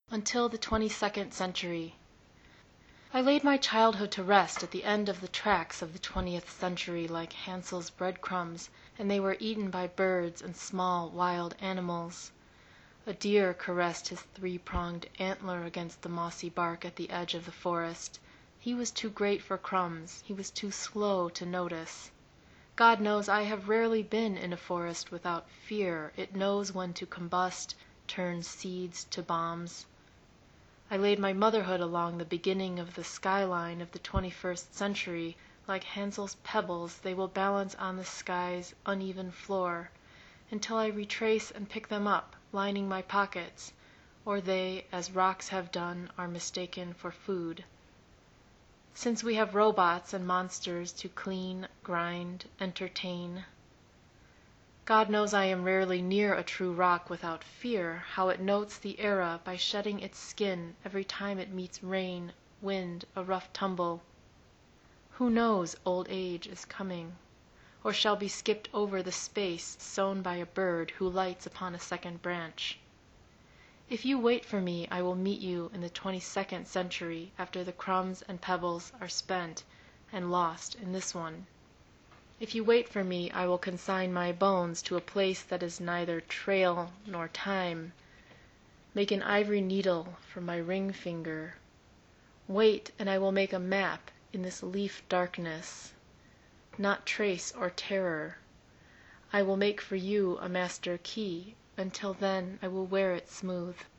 Until the 22nd century. I laid my childhood to rest at the end of the tracks of the 20th century like Hansel's breadcrumbs, and they were eaten by birds and small wild animals. A deer caressed his three-pronged antler against the mossy bark at the edge of the forest. He was too great for crumbs. He was too slow to notice. God knows I have rarely been in a forest without fear. It knows when to combust, turn seeds to bombs. I laid my motherhood along the beginning of the skyline of the 21st century. Like Hansel's pebbles, they will balance on the sky's uneven floor, until I retrace and pick them up, lining my pockets, or they, as rocks have done, are mistaken for food. Since we have robots and monsters to clean, grind, entertain. God knows I am rarely near a true rock without fear, how it notes the era by shedding its skin every time it meets rain, wind, a rough tumble. Who knows old age is coming, or shall be skipped over the space sown by a bird who lights upon a second branch. If you wait for me, I will meet you in the 22nd century after the crumbs and pebbles are spent and lost in this one. If you wait for me, I will consign my bones to a place that is neither trail nor time. Make an ivory needle for my ring finger. Wait, and I will make a map in this leaf darkness. Not trace or terror. I will make for you a master key. Until then, I will wear it smooth.